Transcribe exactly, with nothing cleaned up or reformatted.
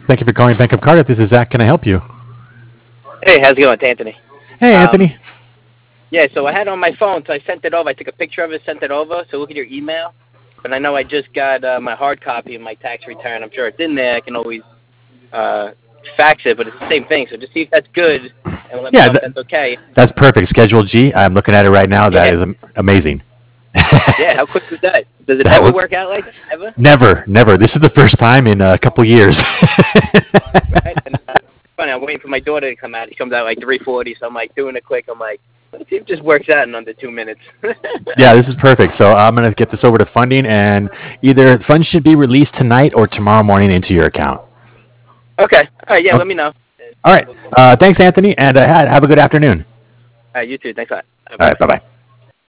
Thank you for calling Bank of Cardiff. This is Zach. Can I help you? Hey, how's it going? It's Anthony. Hey, Um, Anthony. Yeah, so I had it on my phone, so I sent it over. I took a picture of it, sent it over. So look at your email. But I know I just got uh, my hard copy of my tax return. I'm sure it's in there. I can always uh, fax it, but it's the same thing. So just see if that's good and let me Yeah, know if th- that's okay. that's perfect. Schedule G. I'm looking at it right now. That Yeah. is am- amazing. Yeah, how quick was that? Does it That ever was- work out like that? Ever? Never, never. This is the first time in a couple years. Right? And, uh, funny, I'm waiting for my daughter to come out. She comes out like three forty, so I'm like doing it quick. I'm like, let's see if it just works out in under two minutes. Yeah, this is perfect. So I'm going to get this over to funding, and either funds should be released tonight or tomorrow morning into your account. Okay. All right, yeah, let me know. All right. Uh, thanks, Anthony, and uh, have a good afternoon. All right, you too. Thanks a lot. All right, bye-bye.